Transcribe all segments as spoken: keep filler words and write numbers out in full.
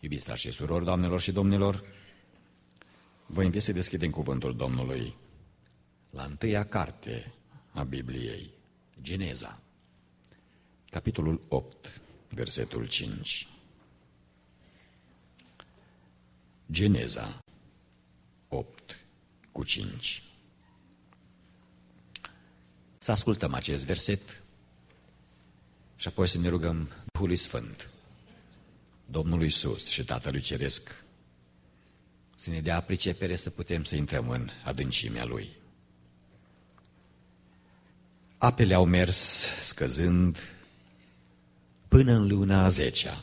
Iubiți frați și surori, doamnelor și domnilor, vă invit să deschidem cuvântul Domnului la întâia carte a Bibliei, Geneza, capitolul opt, versetul cinci. Geneza opt cu cinci. Să ascultăm acest verset și apoi să ne rugăm Duhului Sfânt, Domnului Iisus și Tatălui Ceresc să ne dea pricepere să putem să intrăm în adâncimea Lui. Apele au mers scăzând până în luna a zecea.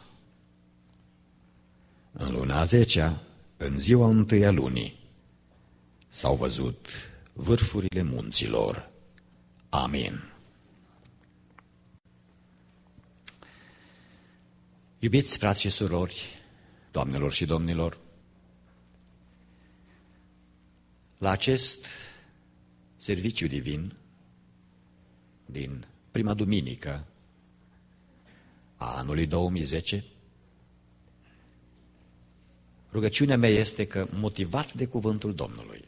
În luna a zecea, în ziua întâia lunii, s-au văzut vârfurile munților. Amin. Iubiți frați și surori, doamnelor și domnilor, la acest serviciu divin din prima duminică a anului două mii zece, rugăciunea mea este că, motivați de cuvântul Domnului,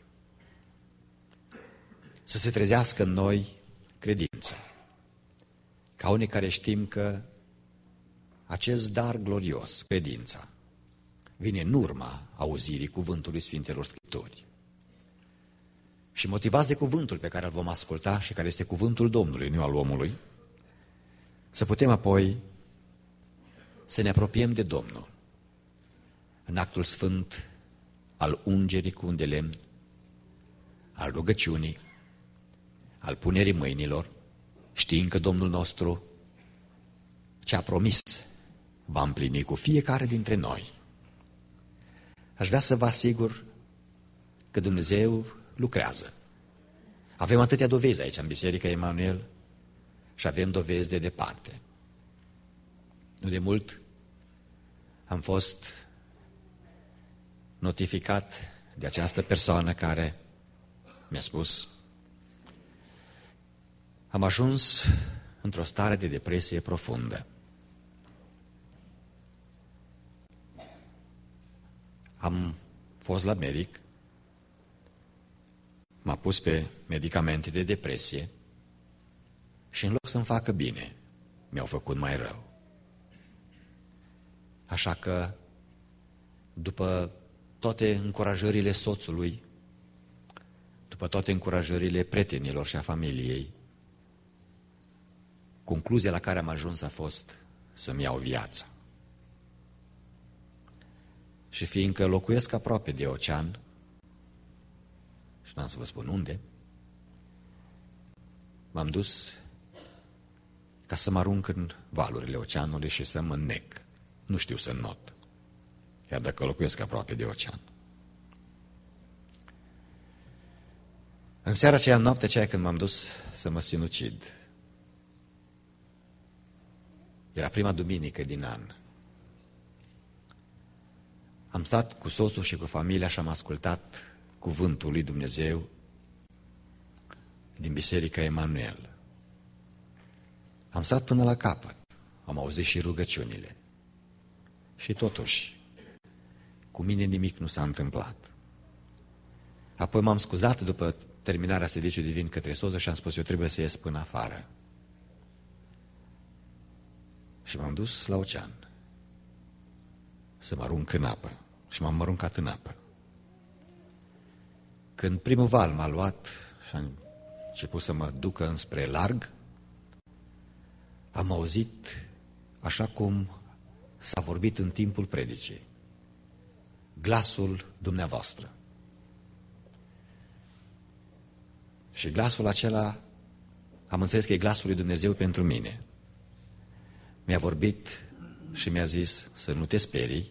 să se trezească în noi credință, ca unii care știm că acest dar glorios, credința, vine în urma auzirii cuvântului Sfintelor Scripturi. Și motivați de cuvântul pe care îl vom asculta și care este cuvântul Domnului, nu al omului, să putem apoi să ne apropiem de Domnul în actul sfânt al ungerii cu un de lemn, al rugăciunii, al punerii mâinilor, știind că Domnul nostru ce a promis va împlini cu fiecare dintre noi. Aș vrea să vă asigur că Dumnezeu lucrează. Avem atâtea dovezi aici în Biserica Emanuel și avem dovezi de departe. Nu de mult am fost notificat de această persoană care mi-a spus: am ajuns într-o stare de depresie profundă. Am fost la medic, m-a pus pe medicamente de depresie și în loc să-mi facă bine, mi-au făcut mai rău. Așa că, după toate încurajările soțului, după toate încurajările prietenilor și a familiei, concluzia la care am ajuns a fost să-mi iau viața. Și fiindcă locuiesc aproape de ocean, și n-am să vă spun unde, m-am dus ca să mă arunc în valurile oceanului și să mă înnec. Nu știu să înnot, chiar dacă locuiesc aproape de ocean. În seara aceea, în noaptea aceea, când m-am dus să mă sinucid, era prima duminică din an. Am stat cu soțul și cu familia și am ascultat cuvântul lui Dumnezeu din Biserica Emanuel. Am stat până la capăt, am auzit și rugăciunile. Și totuși, cu mine nimic nu s-a întâmplat. Apoi m-am scuzat după terminarea serviciului divin către soțul și am spus: eu trebuie să ies până afară. Și m-am dus la ocean să mă arunc în apă. Și m-am aruncat în apă. Când primul val m-a luat și a început să mă ducă înspre larg, am auzit, așa cum s-a vorbit în timpul predicii, glasul dumneavoastră. Și glasul acela, am înțeles că e glasul lui Dumnezeu pentru mine. Mi-a vorbit și mi-a zis să nu te sperii,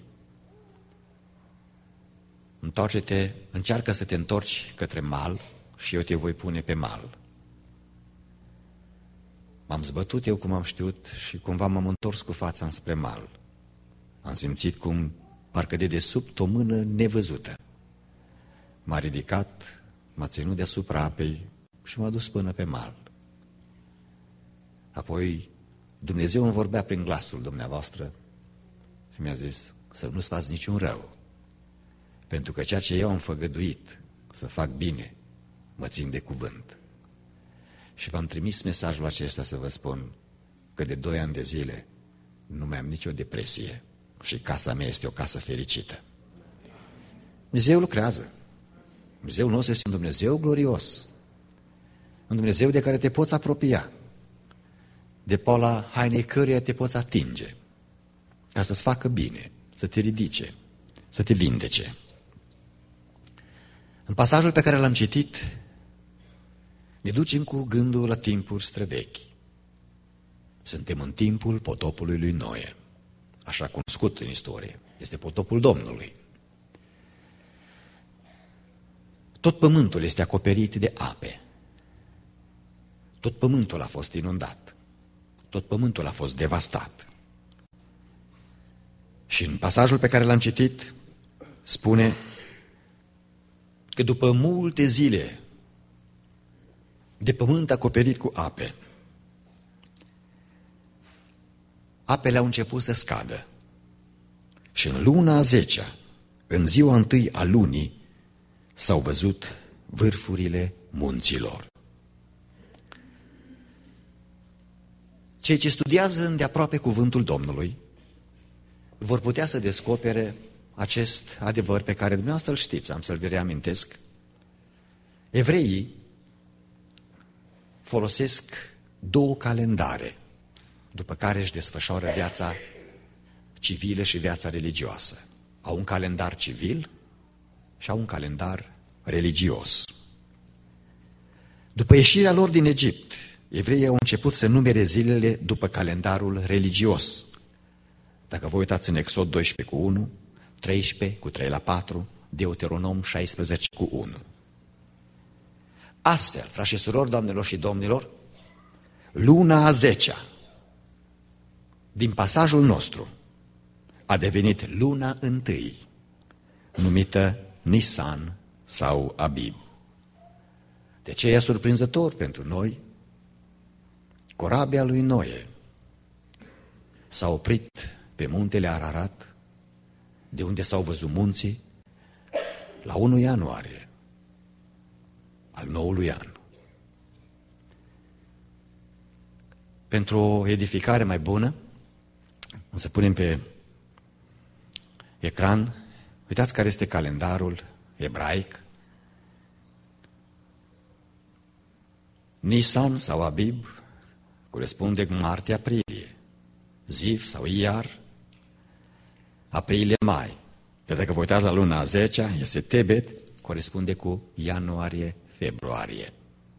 întoarce-te, încearcă să te întorci către mal și eu te voi pune pe mal. M-am zbătut eu cum am știut și cumva m-am întors cu fața înspre mal. Am simțit cum parcă de desubt o mână nevăzută m-a ridicat, m-a ținut deasupra apei și m-a dus până pe mal. Apoi Dumnezeu îmi vorbea prin glasul dumneavoastră și mi-a zis: să nu-ți faci niciun rău. Pentru că ceea ce eu am făgăduit să fac bine, mă țin de cuvânt. Și v-am trimis mesajul acesta să vă spun că de doi ani de zile nu mai am nicio depresie și casa mea este o casă fericită. Dumnezeu lucrează. Dumnezeul nostru este un Dumnezeu glorios. Un Dumnezeu de care te poți apropia, de poala hainei căruia te poți atinge, ca să-ți facă bine, să te ridice, să te vindece. În pasajul pe care l-am citit, ne ducem cu gândul la timpuri străvechi. Suntem în timpul potopului lui Noe, așa cunoscut în istorie. Este potopul Domnului. Tot pământul este acoperit de ape. Tot pământul a fost inundat. Tot pământul a fost devastat. Și în pasajul pe care l-am citit, spune că după multe zile de pământ acoperit cu ape, apele au început să scadă. Și în luna a zecea, în ziua întâi a lunii, s-au văzut vârfurile munților. Cei ce studiază îndeaproape cuvântul Domnului vor putea să descopere acest adevăr pe care dumneavoastră îl știți, am să-l reamintesc. Evreii folosesc două calendare după care își desfășoară viața civilă și viața religioasă. Au un calendar civil și au un calendar religios. După ieșirea lor din Egipt, evreii au început să numere zilele după calendarul religios. Dacă vă uitați în Exod doisprezece cu unu, treisprezece cu trei la patru, Deuteronom șaisprezece cu unu. Astfel, frați și surori, doamnelor și domnilor, luna a zecea din pasajul nostru a devenit luna întâi, numită Nisan sau Abib. De ce e surprinzător pentru noi? Corabia lui Noe s-a oprit pe muntele Ararat, de unde s-au văzut munții, la unu ianuarie al noului an. Pentru o edificare mai bună, o să punem pe ecran, uitați care este calendarul ebraic. Nisan sau Abib corespunde cu martie-aprilie, Ziv sau Iar, aprilie-mai. Iar dacă vă uitați la luna a zecea, este Tebet, corespunde cu ianuarie-februarie.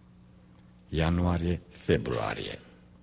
Ianuarie-februarie.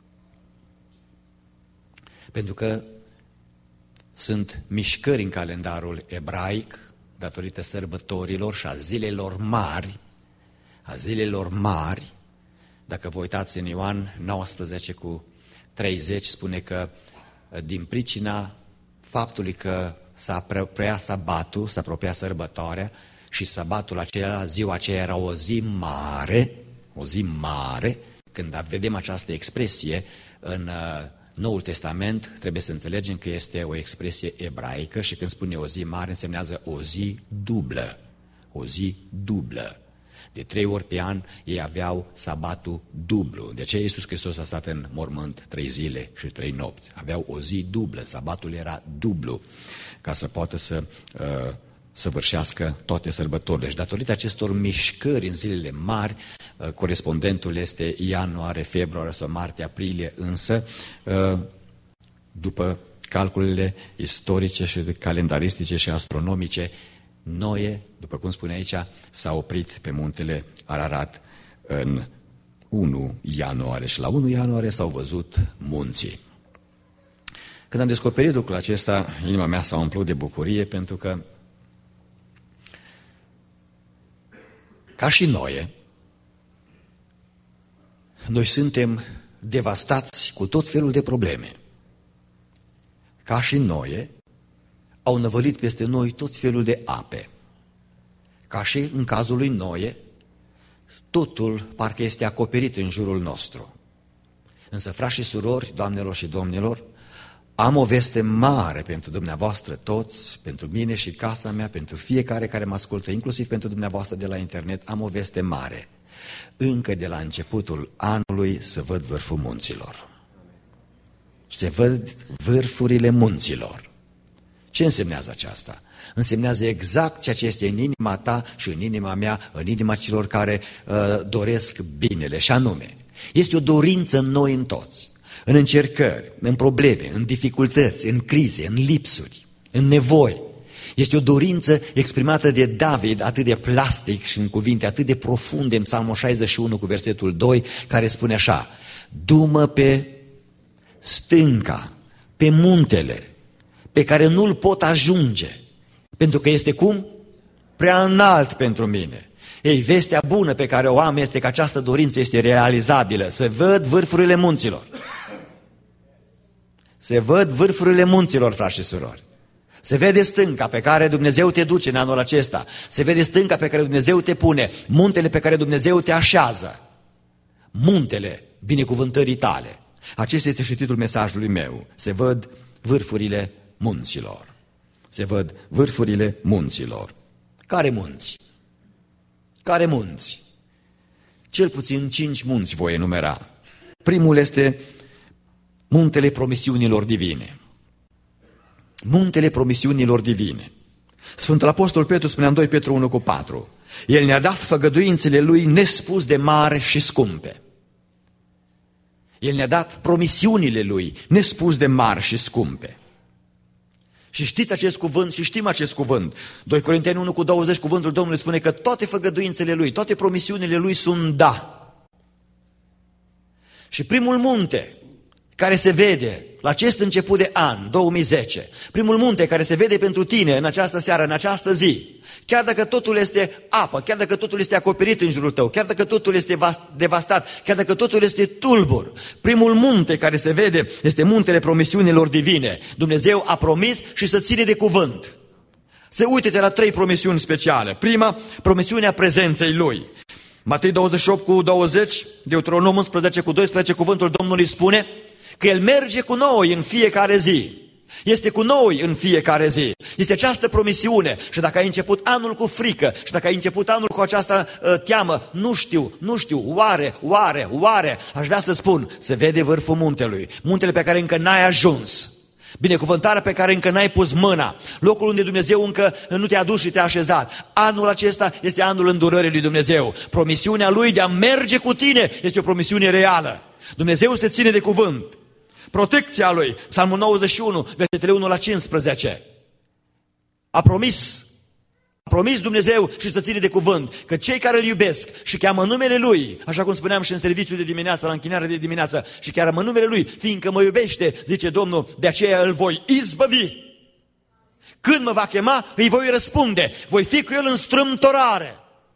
Pentru că sunt mișcări în calendarul ebraic, datorită sărbătorilor și a zilelor mari, a zilelor mari. Dacă vă uitați în Ioan nouăsprezece cu treizeci, spune că din pricina faptului că s-a apropiat sabatul, s-a apropiat sărbătoarea și sabatul acela, ziua aceea era o zi mare, o zi mare. Când vedem această expresie în Noul Testament, trebuie să înțelegem că este o expresie ebraică și când spune o zi mare, însemnează o zi dublă, o zi dublă. De trei ori pe an ei aveau sabatul dublu. De aceea Iisus Hristos a stat în mormânt trei zile și trei nopți. Aveau o zi dublă, sabatul era dublu, ca să poată să uh, săvârșească toate sărbătorile. Și datorită acestor mișcări în zilele mari, uh, corespondentul este ianuarie, februarie sau martie, aprilie, însă uh, după calculele istorice și calendaristice și astronomice, Noe, după cum spune aici, s-a oprit pe muntele Ararat în unu ianuarie și la unu ianuarie s-au văzut munții. Când am descoperit lucrul acesta, inima mea s-a umplut de bucurie pentru că, ca și Noe, noi suntem devastați cu tot felul de probleme. Ca și Noe, au năvălit peste noi tot felul de ape. Ca și în cazul lui Noe, totul parcă este acoperit în jurul nostru. Însă, frați și surori, doamnelor și domnilor, Am o veste mare pentru dumneavoastră toți, pentru mine și casa mea, pentru fiecare care mă ascultă, inclusiv pentru dumneavoastră de la internet, am o veste mare. Încă de la începutul anului se văd vârful munților. Se văd vârfurile munților. Ce însemnează aceasta? Însemnează exact ceea ce este în inima ta și în inima mea, în inima celor care uh, doresc binele, și anume, este o dorință în noi în toți, în încercări, în probleme, în dificultăți, în crize, în lipsuri, în nevoi. Este o dorință exprimată de David atât de plastic și în cuvinte atât de profunde în Psalmul șaizeci și unu cu versetul doi, care spune așa: du-mă pe stânca, pe muntele pe care nu-l pot ajunge, pentru că este cum? Prea înalt pentru mine. Ei, vestea bună pe care o am este că această dorință este realizabilă. Se văd vârfurile munților. Se văd vârfurile munților, frați și surori. Se vede stânca pe care Dumnezeu te duce în anul acesta. Se vede stânca pe care Dumnezeu te pune. Muntele pe care Dumnezeu te așează. Muntele binecuvântării tale. Acesta este și titlul mesajului meu. Se văd vârfurile munților. Se văd vârfurile munților. Care munți? Care munți? Cel puțin cinci munți voi enumera. Primul este muntele promisiunilor divine. Muntele promisiunilor divine. Sfântul Apostol Petru spunea în doi Petru unu cu patru: El ne-a dat făgăduințele Lui nespus de mari și scumpe. El ne-a dat promisiunile Lui nespus de mari și scumpe. Și știți acest cuvânt și știm acest cuvânt. doi Corinteni unu cu douăzeci, cuvântul Domnului spune că toate făgăduințele Lui, toate promisiunile Lui sunt da. Și primul munte care se vede la acest început de an, două mii zece, primul munte care se vede pentru tine în această seară, în această zi, chiar dacă totul este apă, chiar dacă totul este acoperit în jurul tău, chiar dacă totul este devastat, chiar dacă totul este tulbur, primul munte care se vede este muntele promisiunilor divine. Dumnezeu a promis și să ține de cuvânt. Se uite-te la trei promisiuni speciale. Prima, promisiunea prezenței Lui. Matei douăzeci și opt cu douăzeci, Deuteronom unsprezece cu doisprezece, cuvântul Domnului spune că El merge cu noi în fiecare zi. Este cu noi în fiecare zi. Este această promisiune. Și dacă ai început anul cu frică, și dacă ai început anul cu această uh, teamă, nu știu, nu știu, oare, oare, oare, aș vrea să spun, se vede vârful muntelui, muntele pe care încă n-ai ajuns, binecuvântarea pe care încă n-ai pus mâna, locul unde Dumnezeu încă nu te-a dus și te-a așezat. Anul acesta este anul îndurării lui Dumnezeu. Promisiunea Lui de a merge cu tine este o promisiune reală. Dumnezeu se ține de cuvânt. Protecția Lui, Psalmul nouăzeci și unu, versetele unu la cincisprezece. A promis, a promis Dumnezeu și să ține de cuvânt că cei care îl iubesc și cheamă numele Lui, așa cum spuneam și în serviciul de dimineață, la închinarea de dimineață, și chiar cheamă numele Lui, fiindcă mă iubește, zice Domnul, de aceea îl voi izbăvi. Când mă va chema, îi voi răspunde, voi fi cu El în strâmtorare.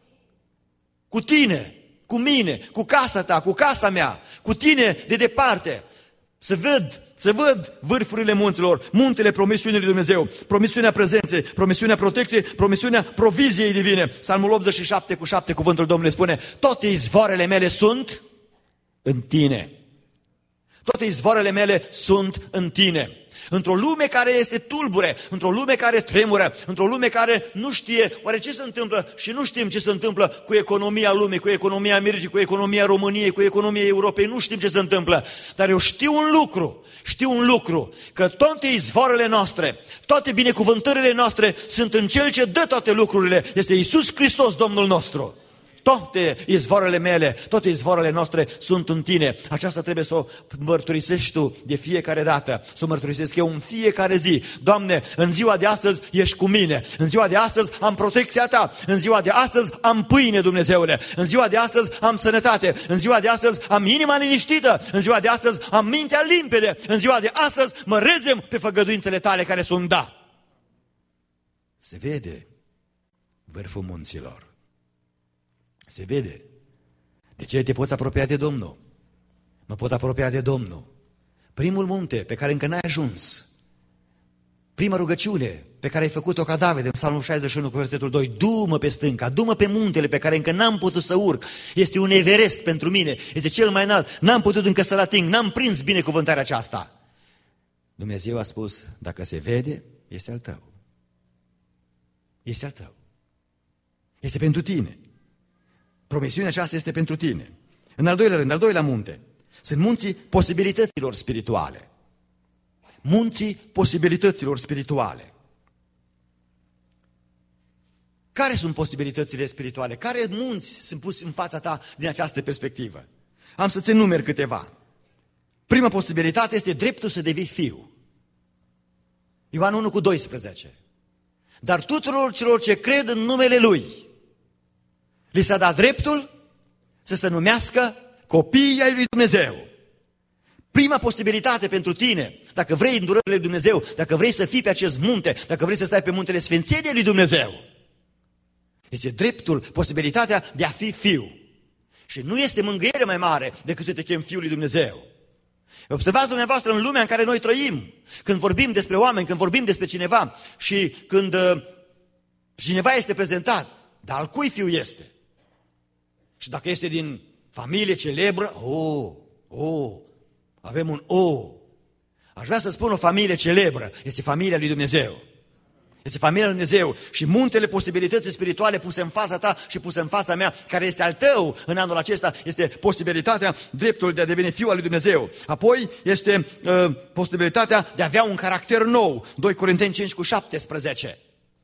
Cu tine, cu mine, cu casa ta, cu casa mea, cu tine de departe. Se văd, se văd vârfurile munților, muntele promisiunii lui Dumnezeu, promisiunea prezenței, promisiunea protecției, promisiunea proviziei divine. Psalmul optzeci și șapte cu șapte, cuvântul Domnului spune: toate izvoarele mele sunt în tine. Toate izvoarele mele sunt în tine. Într-o lume care este tulbure, într-o lume care tremură, într-o lume care nu știe oare ce se întâmplă și nu știm ce se întâmplă cu economia lumii, cu economia Americii, cu economia României, cu economia Europei, nu știm ce se întâmplă. Dar eu știu un lucru, știu un lucru, că toate izvoarele noastre, toate binecuvântările noastre sunt în Cel ce dă toate lucrurile, este Iisus Hristos, Domnul nostru. Toate izvoarele mele, toate izvoarele noastre sunt în tine. Aceasta trebuie să o mărturisești tu de fiecare dată, să o mărturisesc eu în fiecare zi. Doamne, în ziua de astăzi ești cu mine, în ziua de astăzi am protecția ta, în ziua de astăzi am pâine, Dumnezeule, în ziua de astăzi am sănătate, în ziua de astăzi am inima liniștită, în ziua de astăzi am mintea limpede, în ziua de astăzi mă rezem pe făgăduințele tale care sunt da. Se vede vârful munților. Se vede. De ce te poți apropia de Domnul? Mă pot apropia de Domnul. Primul munte pe care încă n-ai ajuns. Prima rugăciune pe care ai făcut-o ca David în Psalmul șaizeci și unu cu versetul doi. Du-mă pe stânca, du-mă pe muntele pe care încă n-am putut să urc. Este un Everest pentru mine, este cel mai înalt. N-am putut încă să-l ating, n-am prins binecuvântarea aceasta. Dumnezeu a spus, dacă se vede, este al tău. Este al tău. Este pentru tine. Promisiunea aceasta este pentru tine. În al doilea rând, al doilea munte, sunt munții posibilităților spirituale. Munții posibilităților spirituale. Care sunt posibilitățile spirituale? Care munți sunt pus în fața ta din această perspectivă? Am să-ți enumer câteva. Prima posibilitate este dreptul să devii fiu. Ioan unu cu doisprezece. Dar tuturor celor ce cred în numele Lui, li s-a dat dreptul să se numească copiii ai lui Dumnezeu. Prima posibilitate pentru tine, dacă vrei îndurările lui Dumnezeu, dacă vrei să fii pe acest munte, dacă vrei să stai pe muntele Sfințeniei lui Dumnezeu, este dreptul, posibilitatea de a fi fiu. Și nu este mângâiere mai mare decât să te chem Fiul lui Dumnezeu. Observați dumneavoastră în lumea în care noi trăim, când vorbim despre oameni, când vorbim despre cineva și când uh, cineva este prezentat, dar al cui fiu este? Și dacă este din familie celebră, oh, oh, avem un oh. Aș vrea să spun o familie celebră, este familia lui Dumnezeu. Este familia lui Dumnezeu și muntele posibilității spirituale puse în fața ta și puse în fața mea, care este al tău în anul acesta, este posibilitatea, dreptul de a deveni fiul al lui Dumnezeu. Apoi este uh, posibilitatea de a avea un caracter nou. doi Corinteni cinci cu șaptesprezece.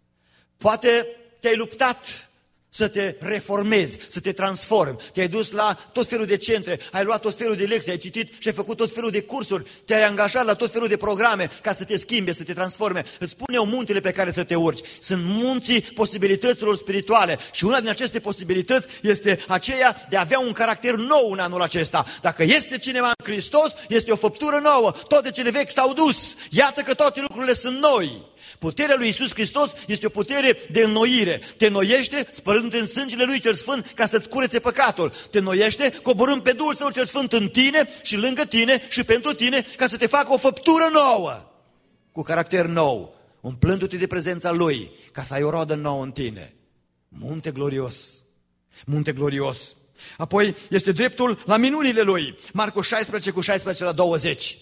Poate te-ai luptat să te reformezi, să te transformi. Te-ai dus la tot felul de centre, ai luat tot felul de lecții, ai citit și ai făcut tot felul de cursuri, te-ai angajat la tot felul de programe ca să te schimbe, să te transforme. Îți spun eu muntele pe care să te urci. Sunt munții posibilităților spirituale și una din aceste posibilități este aceea de a avea un caracter nou în anul acesta. Dacă este cineva în Hristos, este o făptură nouă. Toate cele vechi s-au dus. Iată că toate lucrurile sunt noi. Puterea lui Iisus Hristos este o putere de înnoire. Te înnoiește spălându-te în sângele Lui cel Sfânt ca să-ți curețe păcatul. Te înnoiește coborând pe Duhul Său cel Sfânt în tine și lângă tine și pentru tine ca să te facă o făptură nouă, cu caracter nou, umplându-te de prezența Lui ca să ai o rodă nouă în tine. Munte glorios, munte glorios. Apoi este dreptul la minunile Lui. Marcu șaisprezece cu șaisprezece la douăzeci.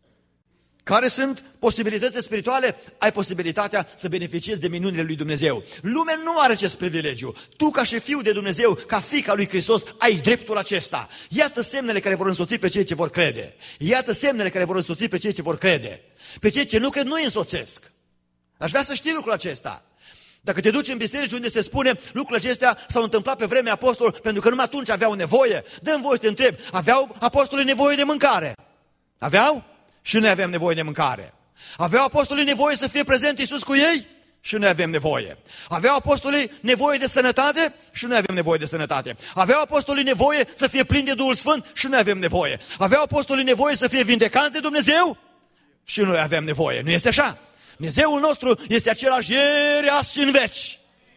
Care sunt posibilitățile spirituale? Ai posibilitatea să beneficiezi de minunile lui Dumnezeu. Lumea nu are acest privilegiu. Tu, ca și fiu de Dumnezeu, ca fiica lui Hristos, ai dreptul acesta. Iată semnele care vor însoți pe cei ce vor crede. Iată semnele care vor însoți pe cei ce vor crede. Pe cei ce nu cred, nu îi însoțesc. Aș vrea să știi lucrul acesta. Dacă te duci în biserici unde se spune lucrurile acestea s-au întâmplat pe vremea apostolilor, pentru că numai atunci aveau nevoie, dă-mi voie să te întreb, aveau apostolii nevoie de mâncare? Aveau? Și noi avem nevoie de mâncare. Aveau apostolii nevoie să fie prezent Iisus cu ei? Și noi avem nevoie. Aveau apostolii nevoie de sănătate? Și noi avem nevoie de sănătate. Aveau apostolii nevoie să fie plini de Duhul Sfânt? Și noi avem nevoie. Aveau apostolii nevoie să fie vindecați de Dumnezeu? Și noi avem nevoie. Nu este așa? Dumnezeul nostru este același ieri, azi și în veci.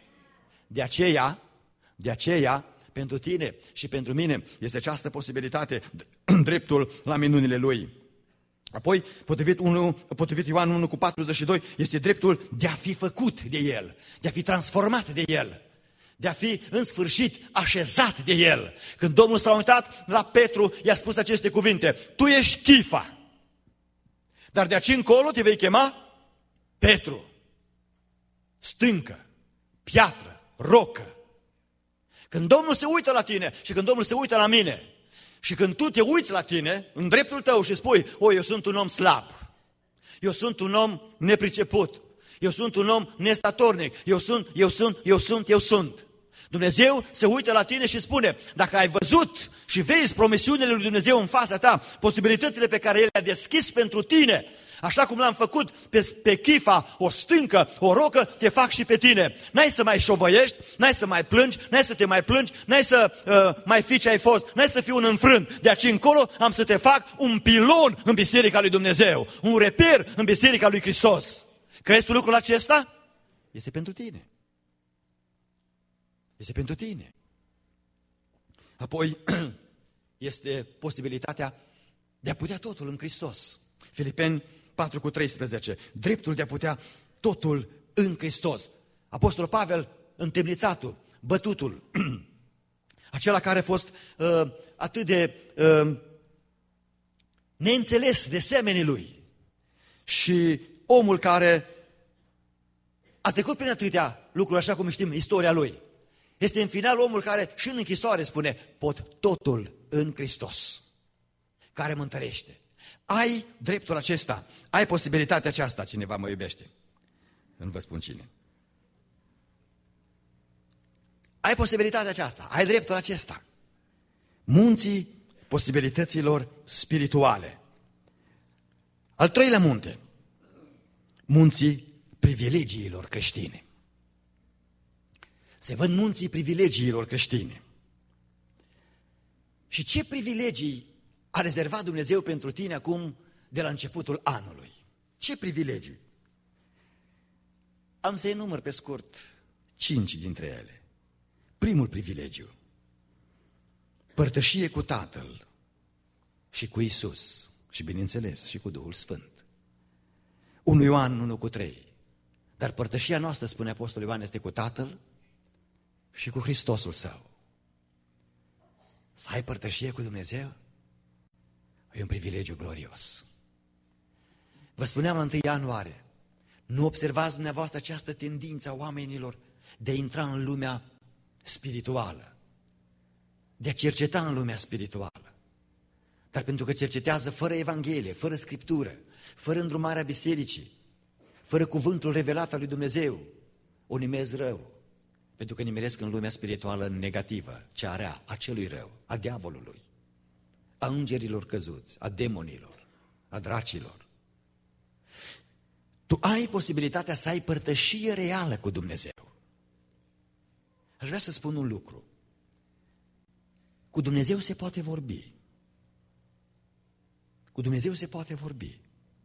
De aceea, de aceea, pentru tine și pentru mine este această posibilitate, dreptul la minunile Lui. Apoi, potrivit, unu, potrivit Ioan unu cu patruzeci și doi, este dreptul de a fi făcut de El, de a fi transformat de El, de a fi în sfârșit așezat de El. Când Domnul s-a uitat la Petru, i-a spus aceste cuvinte: tu ești Chifa, dar de aici încolo te vei chema Petru. Stâncă, piatră, rocă. Când Domnul se uită la tine și când Domnul se uită la mine, și când tu te uiți la tine, în dreptul tău și spui: o, eu sunt un om slab, eu sunt un om nepriceput, eu sunt un om nestatornic, eu sunt, eu sunt, eu sunt, eu sunt. Dumnezeu se uită la tine și spune: dacă ai văzut și vezi promisiunile lui Dumnezeu în fața ta, posibilitățile pe care El le-a deschis pentru tine, așa cum l-am făcut pe, pe Chifa, o stâncă, o rocă, te fac și pe tine. N-ai să mai șovăiești, n-ai să mai plângi, n-ai să te mai plângi, n-ai să uh, mai fii ce ai fost, n-ai să fii un înfrânt. De aici încolo am să te fac un pilon în Biserica lui Dumnezeu, un reper în Biserica lui Hristos. Crezi tu lucrul acesta? Este pentru tine. Este pentru tine. Apoi este posibilitatea de a putea totul în Hristos. Filipeni patru cu treisprezece. Dreptul de a putea totul în Hristos. Apostolul Pavel, întemnițatul, bătutul, acela care a fost uh, atât de uh, neînțeles de semenii lui. Și omul care a trecut prin atâtea lucruri, așa cum știm istoria lui, este în final omul care și în închisoare spune, pot totul în Hristos, care mă întărește. Ai dreptul acesta, ai posibilitatea aceasta, cineva mă iubește. Nu vă spun cine. Ai posibilitatea aceasta, ai dreptul acesta. Munții posibilităților spirituale. Al treilea munte, munții privilegiilor creștine. Se văd munții privilegiilor creștine. Și ce privilegii a rezervat Dumnezeu pentru tine acum de la începutul anului? Ce privilegii? Am să enumăr pe scurt cinci dintre ele. Primul privilegiu, părtășie cu Tatăl și cu Iisus și, bineînțeles, și cu Duhul Sfânt. unu Ioan unu cu trei. Dar părtășia noastră, spune Apostolul Ioan, este cu Tatăl și cu Hristosul Său. Să ai părtășie cu Dumnezeu e un privilegiu glorios. Vă spuneam la întâi ianuarie, nu observați dumneavoastră această tendință a oamenilor de a intra în lumea spirituală, de a cerceta în lumea spirituală. Dar pentru că cercetează fără Evanghelie, fără Scriptură, fără îndrumarea bisericii, fără cuvântul revelat al lui Dumnezeu, o nimezi rău. Pentru că nimeresc în lumea spirituală negativă, cea rea, a celui rău, a diavolului, a îngerilor căzuți, a demonilor, a dracilor. Tu ai posibilitatea să ai părtășie reală cu Dumnezeu. Aș vrea să spun un lucru. Cu Dumnezeu se poate vorbi. Cu Dumnezeu se poate vorbi.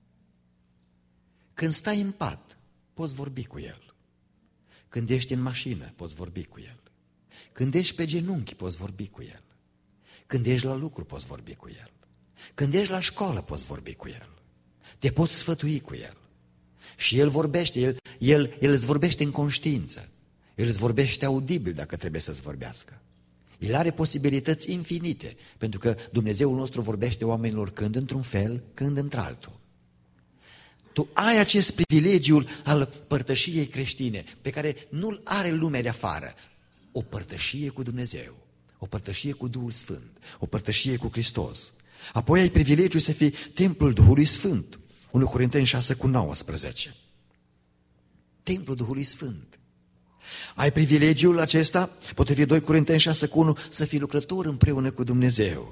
Când stai în pat, poți vorbi cu El. Când ești în mașină, poți vorbi cu El. Când ești pe genunchi, poți vorbi cu El. Când ești la lucru, poți vorbi cu El. Când ești la școală, poți vorbi cu El. Te poți sfătui cu El. Și El vorbește, El, El, El îți vorbește în conștiință. El îți vorbește audibil dacă trebuie să-ți vorbească. El are posibilități infinite, pentru că Dumnezeul nostru vorbește oamenilor când într-un fel, când într-altul. Tu ai acest privilegiu al părtășiei creștine, pe care nu-l are lumea de afară. O părtășie cu Dumnezeu, o părtășie cu Duhul Sfânt, o părtășie cu Hristos. Apoi ai privilegiul să fii templul Duhului Sfânt. unu Corinteni șase cu nouăsprezece. Templul Duhului Sfânt. Ai privilegiul acesta, potrivit doi Corinteni șase cu unu, să fii lucrător împreună cu Dumnezeu.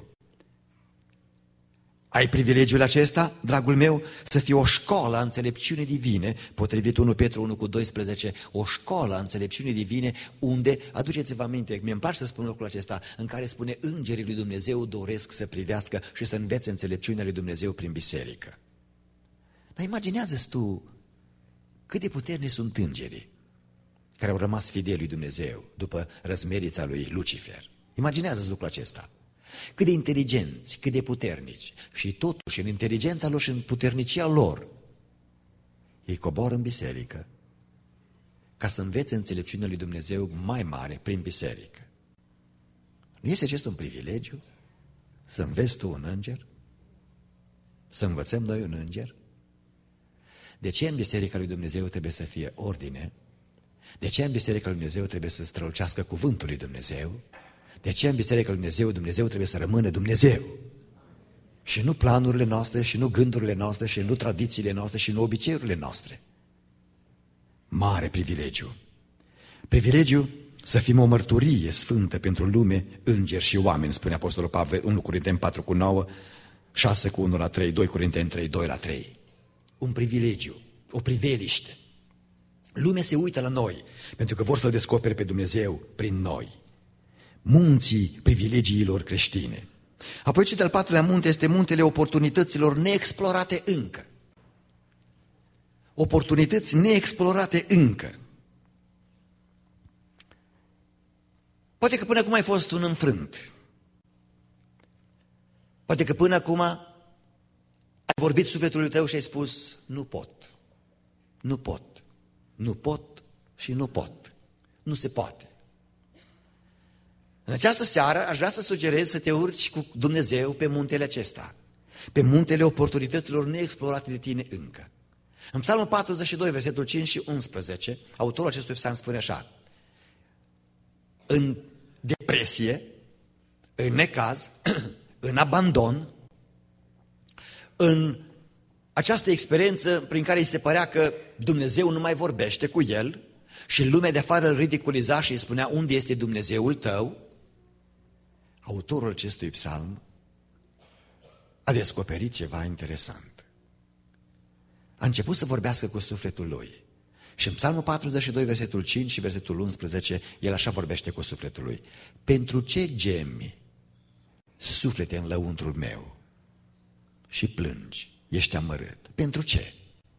Ai privilegiul acesta, dragul meu, să fii o școală a înțelepciunii divine, potrivit unu Petru unu cu doisprezece, o școală a înțelepciunii divine, unde, aduceți-vă aminte, mi-e place să spun lucrul acesta, în care spune îngerii lui Dumnezeu doresc să privească și să învețe înțelepciunea lui Dumnezeu prin biserică. Dar imaginează-ți tu cât de puternici sunt îngerii care au rămas fideli lui Dumnezeu după răzmerița lui Lucifer. Imaginează-ți lucrul acesta. Cât de inteligenți, cât de puternici. Și totuși, în inteligența lor și în puternicia lor, ei coboră în biserică ca să învețe înțelepciunea lui Dumnezeu mai mare prin biserică. Nu este acest un privilegiu? Să înveți tu un înger? Să învățăm noi un înger? De ce în biserica lui Dumnezeu trebuie să fie ordine? De ce în biserica lui Dumnezeu trebuie să strălucească cuvântul lui Dumnezeu? De ce în biserica lui Dumnezeu, Dumnezeu trebuie să rămână Dumnezeu? Și nu planurile noastre, și nu gândurile noastre, și nu tradițiile noastre, și nu obiceiurile noastre. Mare privilegiu. Privilegiu să fim o mărturie sfântă pentru lume, îngeri și oameni, spune Apostolul Pavel, unu Corinteni patru cu nouă, șase cu unu la trei, doi Corinteni trei, doi la trei. Un privilegiu, o priveliște. Lumea se uită la noi, pentru că vor să-L descopere pe Dumnezeu prin noi. Munții privilegiilor creștine. Apoi cel de-al patrulea munte este muntele oportunităților neexplorate încă. Oportunități neexplorate încă. Poate că până acum ai fost un înfrânt. Poate că până acum ai vorbit sufletului tău și ai spus, nu pot, nu pot, nu pot și nu pot, nu se poate. În această seară aș vrea să sugerez să te urci cu Dumnezeu pe muntele acesta, pe muntele oportunităților neexplorate de tine încă. În Psalmul patruzeci și doi, versetul cinci și unsprezece, autorul acestui psalm spune așa: în depresie, în necaz, în abandon, în această experiență prin care îi se părea că Dumnezeu nu mai vorbește cu el și lumea de afară îl ridiculiza și îi spunea: unde este Dumnezeul tău? Autorul acestui psalm a descoperit ceva interesant. A început să vorbească cu sufletul lui. Și în Psalmul patruzeci și doi, versetul cinci și versetul unsprezece, el așa vorbește cu sufletul lui: pentru ce gemi, suflete, în lăuntrul meu, și plângi, ești amărât? Pentru ce?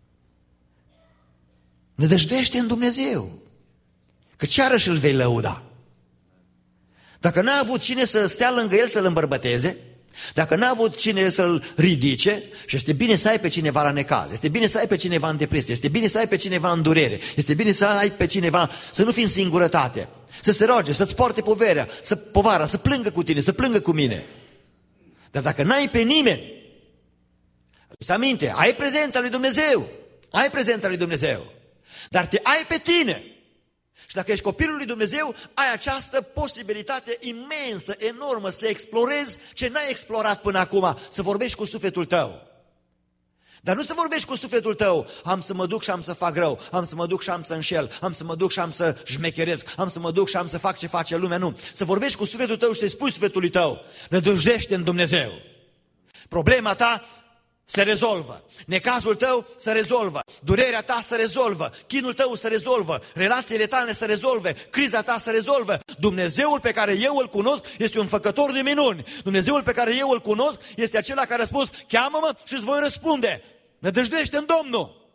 Nădăjduiește în Dumnezeu, că ce iarăși îl vei lăuda? Dacă n-a avut cine să stea lângă el să-l îmbărbăteze, dacă n-a avut cine să-l ridice, și este bine să ai pe cineva la necaz, este bine să ai pe cineva în depresie, este bine să ai pe cineva în durere, este bine să ai pe cineva, să nu fii în singurătate, să se roage, să-ți poarte poverea, să, povara, să plângă cu tine, să plângă cu mine. Dar dacă n-ai pe nimeni, îți aminte, ai prezența lui Dumnezeu, ai prezența lui Dumnezeu, dar te ai pe tine. Și dacă ești copilul lui Dumnezeu, ai această posibilitate imensă, enormă, să explorezi ce n-ai explorat până acum, să vorbești cu sufletul tău. Dar nu să vorbești cu sufletul tău: am să mă duc și am să fac rău, am să mă duc și am să înșel, am să mă duc și am să șmecheresc, am să mă duc și am să fac ce face lumea. Nu, să vorbești cu sufletul tău și să-i spui sufletului tău: nădăjduiește în Dumnezeu. Problema ta se rezolvă, necazul tău se rezolvă, durerea ta se rezolvă, chinul tău se rezolvă, relațiile tale se rezolve, criza ta se rezolvă. Dumnezeul pe care eu îl cunosc este un făcător de minuni. Dumnezeul pe care eu îl cunosc este acela care a spus: cheamă-mă și îți voi răspunde. Nădăjduiește în Domnul.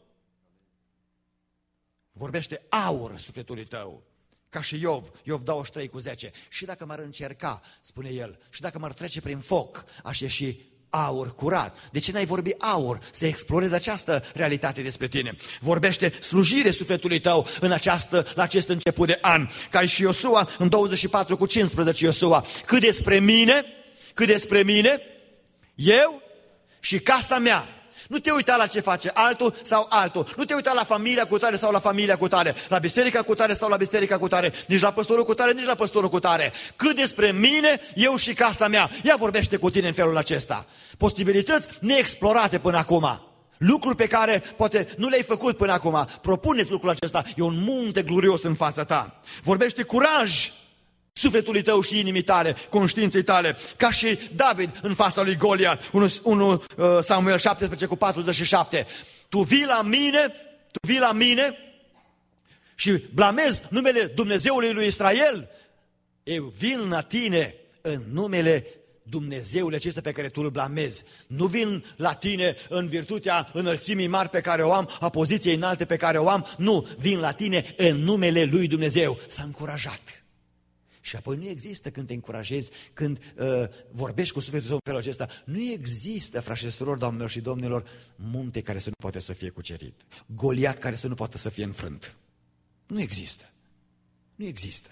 Vorbește aur sufletului tău, ca și Iov, Iov douăzeci și trei cu zece. Și dacă m-ar încerca, spune el, și dacă m-ar trece prin foc, aș ieși aur curat. De ce n-ai vorbi aur? Să explorezi această realitate despre tine. Vorbește slujire sufletului tău în această, la acest început de an. Ca și Iosua în douăzeci și patru cu cincisprezece, Iosua: cât despre mine, cât despre mine, eu și casa mea. Nu te uita la ce face altul sau altul. Nu te uita la familia cu tare sau la familia cu tare, la biserica cu tare sau la biserica cu tare, nici la păstorul cu tare, nici la păstorul cu tare. Cât despre mine, eu și casa mea. Ea vorbește cu tine în felul acesta. Posibilități neexplorate până acum. Lucruri pe care poate nu le-ai făcut până acum. Propune-ți lucrul acesta. E un munte glorios în fața ta. Vorbește curaj sufletului tău și inimii tale, conștiinței tale, ca și David în fața lui Goliat. unu Samuel șaptesprezece cu patruzeci și șapte. Tu vii la mine, tu vii la mine și blamezi numele Dumnezeului lui Israel. Eu vin la tine în numele Dumnezeul acesta pe care tu îl blamezi. Nu vin la tine în virtutea înălțimii mari pe care o am, a poziției înalte pe care o am. Nu, vin la tine în numele lui Dumnezeu. S-a încurajat. Și apoi nu există, când te încurajezi, când uh, vorbești cu sufletul tău în felul acesta, nu există, frați și surori, doamnelor și domnilor, munte care să nu poate să fie cucerit, Goliat care să nu poată să fie înfrânt. Nu există. Nu există.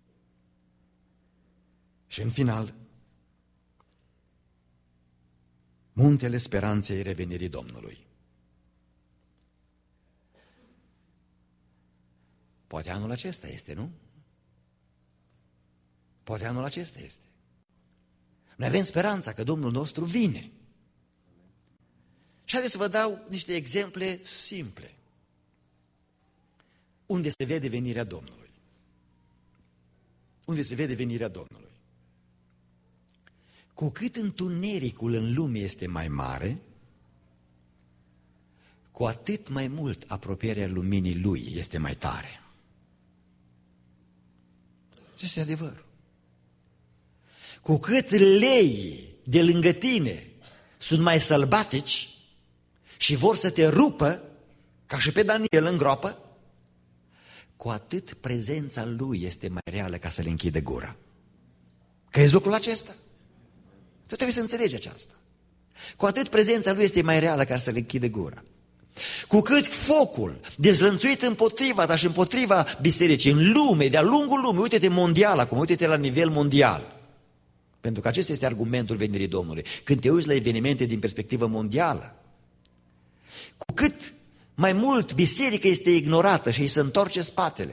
Și în final, muntele speranței revenirii Domnului. Poate anul acesta este, nu? Poate anul acesta este. Noi avem speranța că Domnul nostru vine. Și haideți să vă dau niște exemple simple. Unde se vede venirea Domnului? Unde se vede venirea Domnului? Cu cât întunericul în lume este mai mare, cu atât mai mult apropierea luminii Lui este mai tare. Ce este adevărul? Cu cât leii de lângă tine sunt mai sălbatici și vor să te rupă, ca și pe Daniel în groapă, cu atât prezența lui este mai reală ca să le închide gura. Crezi lucrul acesta? Tu trebuie să înțelegi aceasta. Cu atât prezența lui este mai reală ca să le închide gura. Cu cât focul dezlănțuit împotriva ta și împotriva bisericii, în lume, de-a lungul lumii, uite-te mondial acum, uite-te la nivel mondial. Pentru că acesta este argumentul venirii Domnului. Când te uiți la evenimente din perspectivă mondială, cu cât Mai mult, biserica este ignorată și îi se întoarce spatele.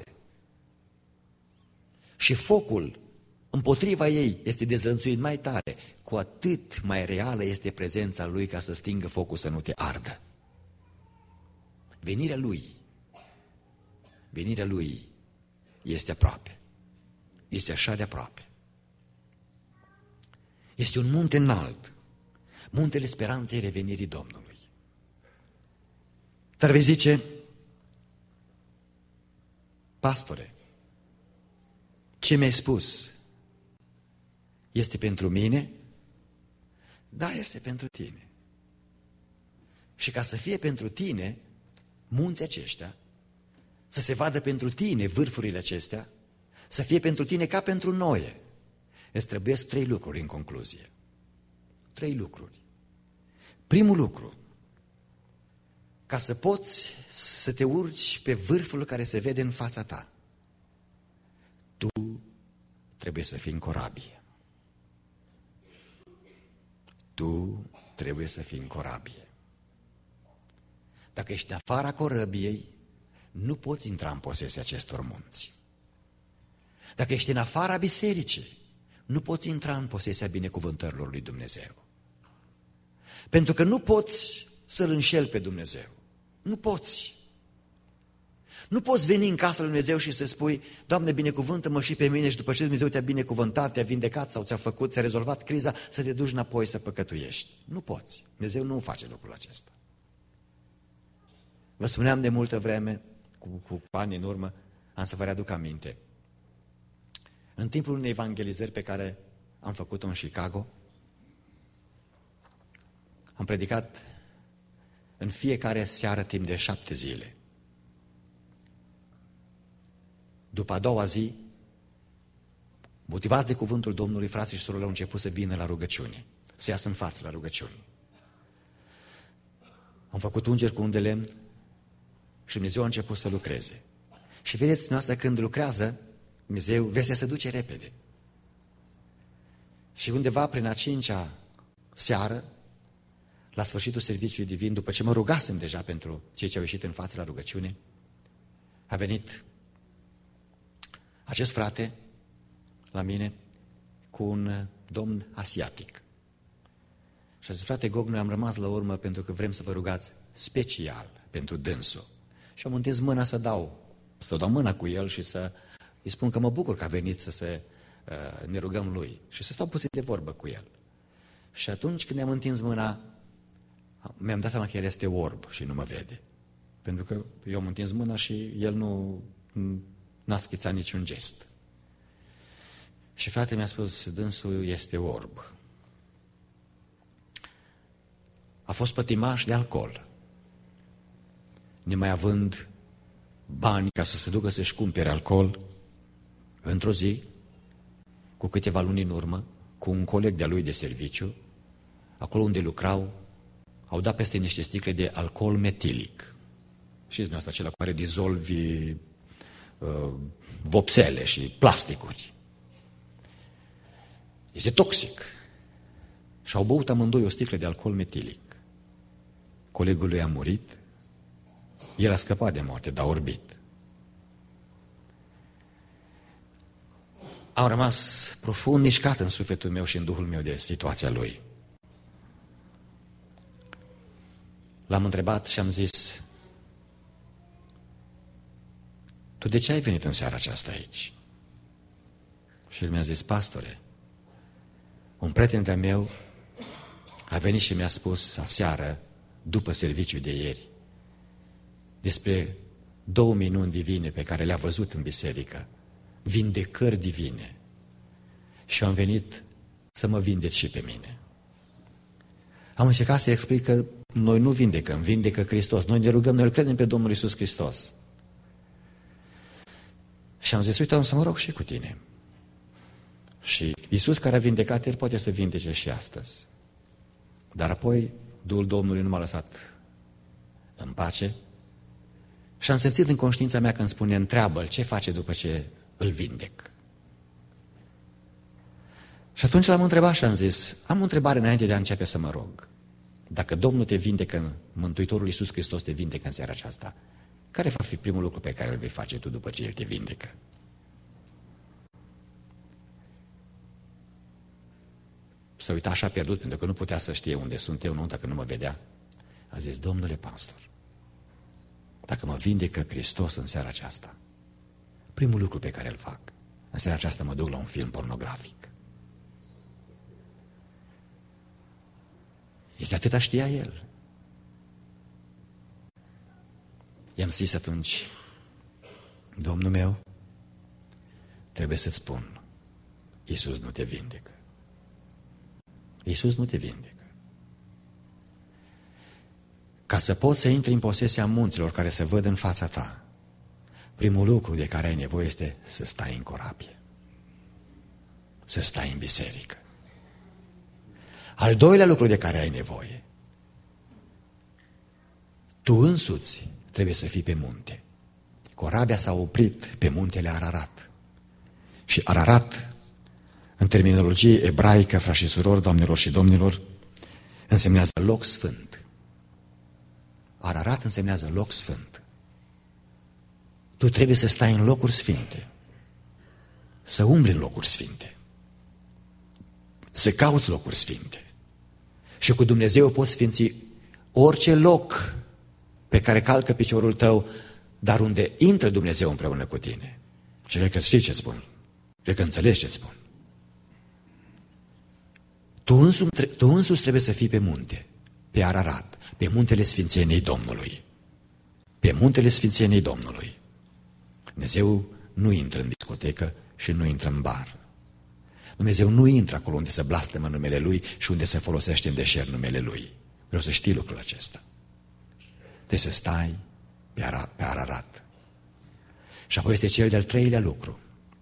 Și focul împotriva ei este dezlănțuit mai tare, cu atât mai reală este prezența lui ca să stingă focul să nu te ardă. Venirea lui, venirea lui este aproape, este așa de aproape. Este un munte înalt, muntele speranței revenirii Domnului. Dar vei zice, pastore, ce mi-ai spus este pentru mine? Da, este pentru tine. Și ca să fie pentru tine, munții aceștia, să se vadă pentru tine vârfurile acestea, să fie pentru tine ca pentru noi, îți trebuie trei lucruri în concluzie. Trei lucruri. Primul lucru, ca să poți să te urci pe vârful care se vede în fața ta, tu trebuie să fii în corabie. Tu trebuie să fii în corabie. Dacă ești în afara corabiei, nu poți intra în posesia acestor munți. Dacă ești în afara bisericii, nu poți intra în posesia binecuvântărilor lui Dumnezeu. Pentru că nu poți să-L înșeli pe Dumnezeu. Nu poți. Nu poți veni în casa lui Dumnezeu și să spui, Doamne, binecuvântă-mă și pe mine și după ce Dumnezeu te-a binecuvântat, te-a vindecat sau ți-a făcut, ți-a rezolvat criza, să te duci înapoi să păcătuiești. Nu poți. Dumnezeu nu face lucrul acesta. Vă spuneam de multă vreme, cu, cu ani în urmă, am să vă readuc aminte. În timpul unei evangelizări pe care am făcut-o în Chicago, am predicat în fiecare seară timp de șapte zile. După a doua zi, motivați de cuvântul Domnului, frații și surorile au început să vină la rugăciune, să iasă în față la rugăciune. Am făcut ungeri cu un de lemn și Dumnezeu a început să lucreze. Și vedeți, dumneavoastră, când lucrează, Dumnezeu, vestea se duce repede. Și undeva prin a cincea seară, la sfârșitul serviciului divin, după ce mă rugasem deja pentru cei ce au ieșit în față la rugăciune, a venit acest frate la mine cu un domn asiatic. Și a zis, frate Gog, noi am rămas la urmă pentru că vrem să vă rugați special pentru dânsul. Și am întins mâna să dau, să dau mâna cu el și să îi spun că mă bucur că a venit să se, uh, ne rugăm lui și să stau puțin de vorbă cu el. Și atunci când i-am întins mâna, mi-am dat seama că el este orb și nu mă vede. Pentru că eu am întins mâna și el nu n-a schițat niciun gest. Și frate mi-a spus, dânsul este orb. A fost pătimaș de alcool. Nemai având bani ca să se ducă să-și cumpere alcool, într-o zi, cu câteva luni în urmă, cu un coleg de-a lui de serviciu, acolo unde lucrau, au dat peste niște sticle de alcool metilic. Știți dumneavoastră, acela cu care dizolvi uh, vopsele și plasticuri. Este toxic. Și au băut amândoi o sticlă de alcool metilic. Colegul lui a murit, el a scăpat de moarte, dar a orbit. Am rămas profund mișcat în sufletul meu și în duhul meu de situația lui. L-am întrebat și am zis, tu de ce ai venit în seara aceasta aici? Și el mi-a zis, pastore, un prieten de-a meu a venit și mi-a spus aseară, după serviciul de ieri, despre două minuni divine pe care le-a văzut în biserică, vindecări divine. Și am venit să mă vindec și pe mine. Am încercat să explic că noi nu vindecăm, vindecă Hristos. Noi ne rugăm, noi îl credem pe Domnul Iisus Hristos. Și am zis, uite, am să mă rog și cu tine. Și Iisus care a vindecat, El poate să vindece și astăzi. Dar apoi Duhul Domnului nu m-a lăsat în pace și am simțit în conștiința mea când spune, întreabă-l ce face după ce îl vindec. Și atunci l-am întrebat și am zis, am o întrebare înainte de a începe să mă rog. Dacă Domnul te vindecă, Mântuitorul Iisus Hristos te vindecă în seara aceasta, care va fi primul lucru pe care îl vei face tu după ce El te vindecă? S-a uitat așa pierdut, pentru că nu putea să știe unde sunt eu, nu, dacă nu mă vedea. A zis, domnule pastor, dacă mă vindecă Hristos în seara aceasta, primul lucru pe care îl fac, în seara aceasta mă duc la un film pornografic. Este atâta știa el. I-am zis atunci, Domnul meu, trebuie să-ți spun, Iisus nu te vindecă. Iisus nu te vindecă. Ca să poți să intri în posesia munților care se văd în fața ta, primul lucru de care ai nevoie este să stai în corabie, să stai în biserică. Al doilea lucru de care ai nevoie, tu însuți trebuie să fii pe munte. Corabia s-a oprit pe muntele Ararat. Și Ararat, în terminologie ebraică, frați și surori, doamnelor și domnilor, însemnează loc sfânt. Ararat însemnează loc sfânt. Tu trebuie să stai în locuri sfinte, să umbli în locuri sfinte, să cauți locuri sfinte. Și cu Dumnezeu poți sfinți orice loc pe care calcă piciorul tău, dar unde intră Dumnezeu împreună cu tine. Și cred că știi ce spun, cred că înțelegi ce spun. Tu însuși, tu însuși trebuie să fii pe munte, pe Ararat, pe muntele Sfințeniei Domnului. Pe muntele Sfințeniei Domnului. Dumnezeu nu intră în discotecă și nu intră în bar. Dumnezeu nu intră acolo unde se blastămă numele Lui și unde se folosește în deșert numele Lui. Vreau să știi lucrul acesta. Trebuie să stai pe, Ara, pe Ararat. Și apoi este cel de-al treilea lucru.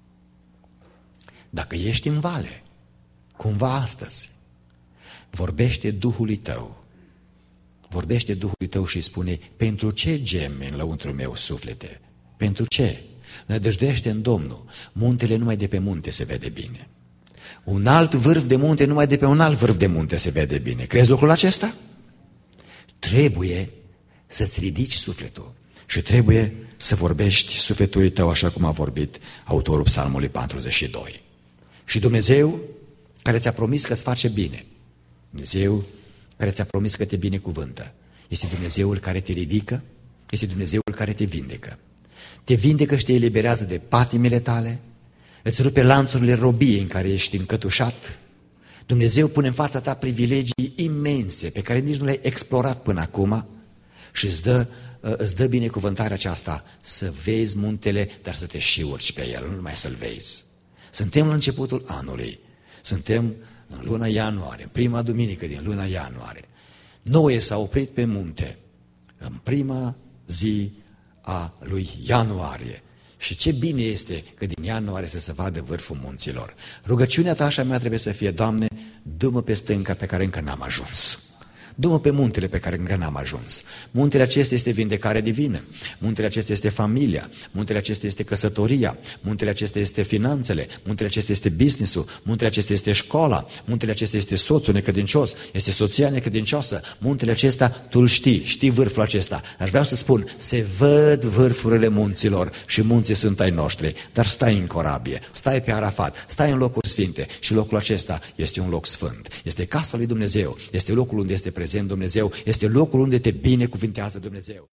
Dacă ești în vale, cumva astăzi, vorbește Duhului tău. Vorbește Duhului tău și spune, pentru ce geme în lăuntru meu, suflete? Pentru ce? Nădăjduiește în Domnul. Muntele numai de pe munte se vede bine. Un alt vârf de munte numai de pe un alt vârf de munte se vede bine. Crezi lucrul acesta? Trebuie să-ți ridici sufletul și trebuie să vorbești sufletului tău așa cum a vorbit autorul Psalmului patruzeci și doi. Și Dumnezeu care ți-a promis că îți face bine, Dumnezeu care ți-a promis că te binecuvântă, este Dumnezeul care te ridică, este Dumnezeul care te vindecă. Te vindecă și te eliberează de patimile tale, îți rupe lanțurile robiei în care ești încătușat. Dumnezeu pune în fața ta privilegii imense pe care nici nu le-ai explorat până acum și îți dă, îți dă binecuvântarea aceasta să vezi muntele, dar să te și urci pe el, nu numai să-l vezi. Suntem la începutul anului, suntem în luna ianuarie, prima duminică din luna ianuarie. Noe s-a oprit pe munte în prima zi a lui ianuarie. Și ce bine este că din ianuarie să se vadă vârful munților. Rugăciunea ta, așa mea, trebuie să fie, Doamne, dă-mă pe stânca pe care încă n-am ajuns. Dă-mă pe muntele pe care încă n-am ajuns. Muntele acesta este vindecare divină. Muntele acesta este familia. Muntele acesta este căsătoria. Muntele acesta este finanțele. Muntele acesta este business-ul. Muntele acesta este școala. Muntele acesta este soțul necredincios. Este soția necredincioasă. Muntele acesta, tu îl știi. Știi vârful acesta. Dar vreau să spun, se văd vârfurile munților și munții sunt ai noștri. Dar stai în corabie. Stai pe Arafat. Stai în locuri sfinte. Și locul acesta este un loc sfânt. Este casa lui Dumnezeu. Este locul unde este prezent Dumnezeu, este locul unde te binecuvintează Dumnezeu.